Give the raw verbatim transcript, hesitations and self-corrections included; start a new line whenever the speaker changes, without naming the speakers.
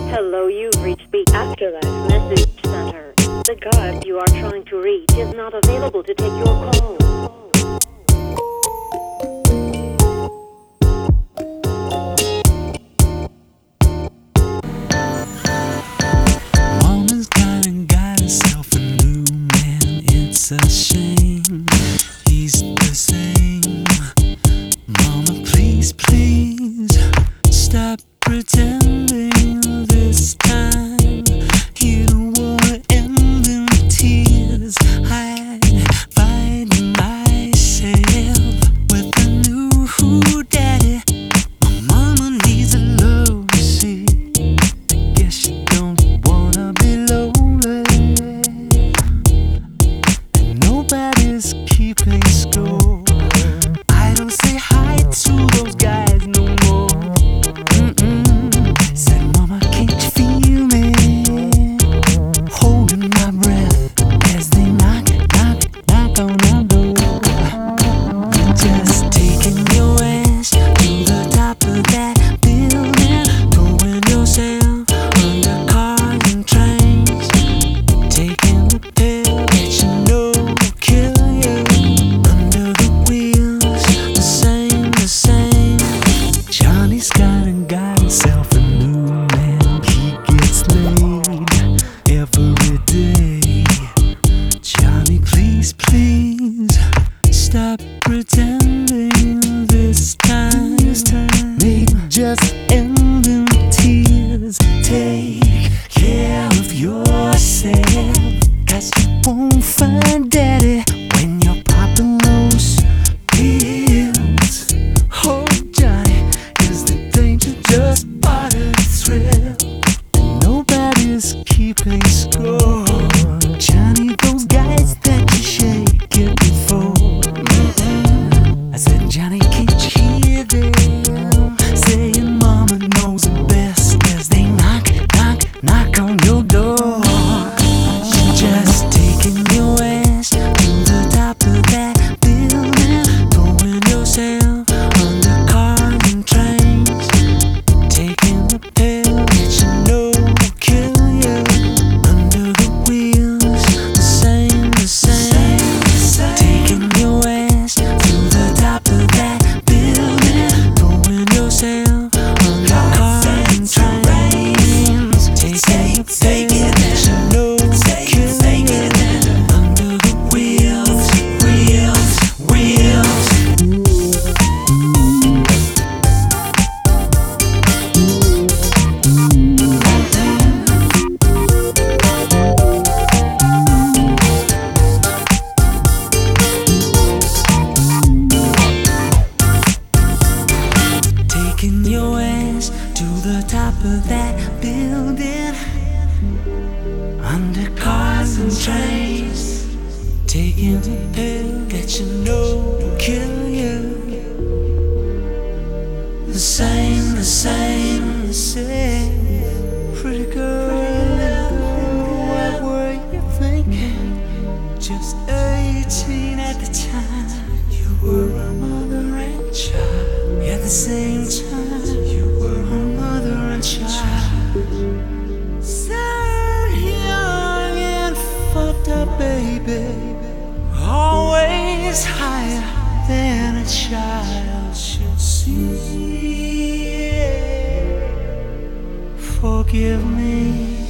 Hello, you've reached the Afterlife Message Center. The guard you are trying to reach is not available to take your call.
Woman's gone and got herself a new man. It's a shame he's the same. Mama, please, please stop pretending this time. You don't wanna end in tears. I find myself with a new daddy. My mama needs a love, you see. I guess you don't wanna be lonely, and nobody's keeping score. I don't say hi to those guys no more. Mm-mm. Said, Mama, can't you feel me? Holding my breath as they knock, knock, knock on our door. You're just taking your ass to the top of that building, throwing yourself under cars and trains, taking the pill that you know will kill you. Under the wheels, the same, the same. Johnny Scott and got himself a new man. He gets laid every day. Johnny, please, please stop pretending this time. May just end in tears. Take care of yourself, 'cause you won't find daddy when you're popping those pills. Oh, Johnny, is the danger just part of the thrill? Nobody's keeping score. Johnny, those guys that you shake it before. I said, Johnny, can't you hear them saying Mama knows it best as they knock, knock, knock on your door? You're just taking your ass to the top of that building, throwing yourself under cars and trains, taking the pill that you know will kill you. Under the wheels, the same, the same. Taking your ass to the top of that building, throwing yourself under cars and trains, taking the pill that you know will kill you. Under the wheels, wheels, wheels. Taking your ass to the top of that building, under cars and trains, taking the pill that you know will kill you. The same, the same, the same. Pretty girl, what were you thinking? Just eighteen at the time. You were a mother and child. At the same time, you were a mother and child. So young and fucked up, baby. Always higher than a child should see. Forgive me.